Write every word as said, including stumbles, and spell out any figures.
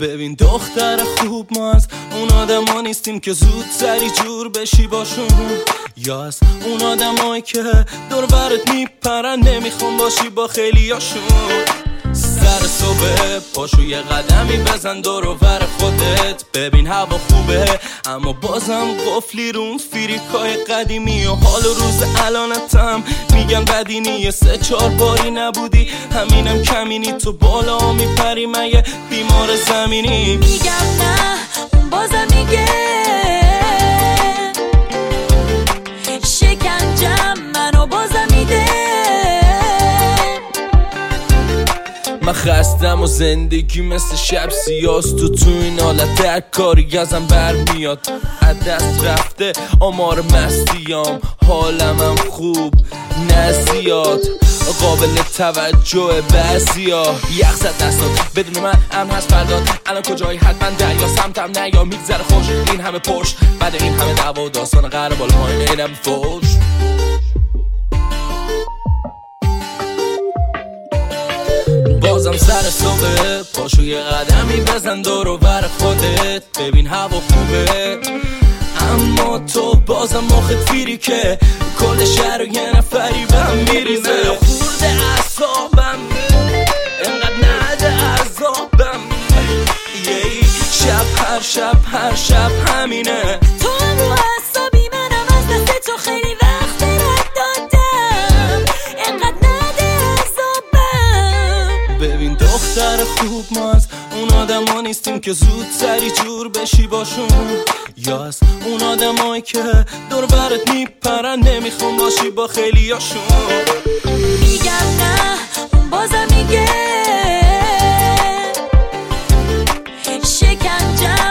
ببین دختر خوب، ما از اون آدم ها نیستیم که زود سری جور بشی باشون، یا از اون آدم هایی که دور برت میپرن نمیخوام باشی با خیلیاشون. سر صبح پاشو یه قدمی بزن دور و بر خودت، ببین هوا خوبه اما بازم قفلی رو اون فیریکای قدیمی و حال و روز الانتم میگن بدینی. یه سه چار باری نبودی همینم کمینی، تو بالا میپری مگه بیمار زمینی؟ میگم نه اون بازم میگه شکنجم منو بازم میده. من خستم و زندگی مثل شب سیاست، تو تو این حالت هر کاری ازم برمیاد. از دست رفته آمار مستیام، حالمم خوب نه زیاد قابل توجه بعضیا. یخ زد دستات بدون من امن هست فرداد، الان کجایی حتما دریا سمتم نیا. میگذره خوش این همه پشت بعد این همه دعوا و داستان قرار بالا پایین اینم فوش. بازم سر صبح پاشو یه قدمی بزن دور و بر خودت، ببین هوا خوبه اما تو بازم مخت فیری که کل شهر و یه نفری بهم میریزه. خورده اعصابم اینقدر نده عذابم، یه شب هر شب هر شب همینه. تو هم رو اعصابی منم از دست تو خیلی وقت رد دادم، اینقدر نده عذابم. ببین دختر خوب، ما از اون آدم ها نیستیم که زود سری جور بشی باشون، یا از اون آدم هایی که دور برت میپرن نمیخوام باشی با خیلیاشون. میگم نه اون بازم میگه شکنجم